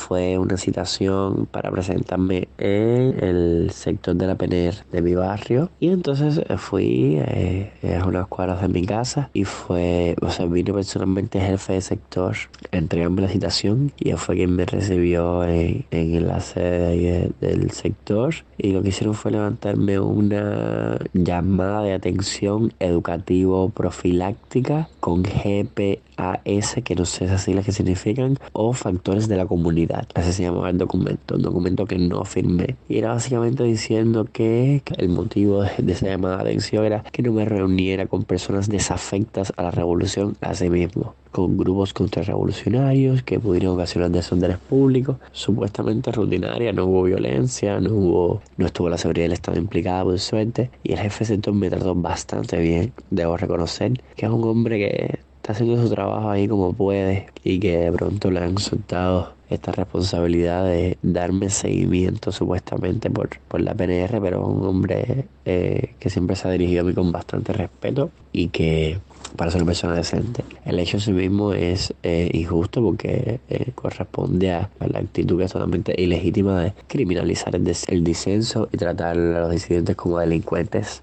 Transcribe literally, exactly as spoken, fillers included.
fue una citación para presentarme en el sector de la P N R de mi barrio. Y entonces eh, fui eh, a unas cuadras de mi casa y fue, o sea, vino personalmente el jefe de sector a entregarme la citación y él fue quien me recibió en, en la sede ahí de- del sector. Y lo que hicieron fue levantarme una llamada de atención educativo profiláctica con G P A S, que no sé esas siglas que significan, o factores de la comunidad. Así se llamaba el documento, un documento que no firmé. Y era básicamente diciendo que el motivo de, de esa llamada de atención era que no me reuniera con personas desafectas a la revolución a sí mismo, con grupos contrarrevolucionarios que pudieron ocasionar desórdenes públicos, supuestamente rutinaria, no hubo violencia, no hubo, no estuvo la seguridad del Estado implicada por suerte, y el jefe de sector me trató bastante bien, debo reconocer que es un hombre que está haciendo su trabajo ahí como puede y que de pronto le han soltado esta responsabilidad de darme seguimiento supuestamente por, por la P N R, pero es un hombre eh, que siempre se ha dirigido a mí con bastante respeto y que para ser una persona decente. El hecho en sí mismo es eh, injusto porque eh, corresponde a, a la actitud que es totalmente ilegítima de criminalizar el, des- el disenso y tratar a los disidentes como delincuentes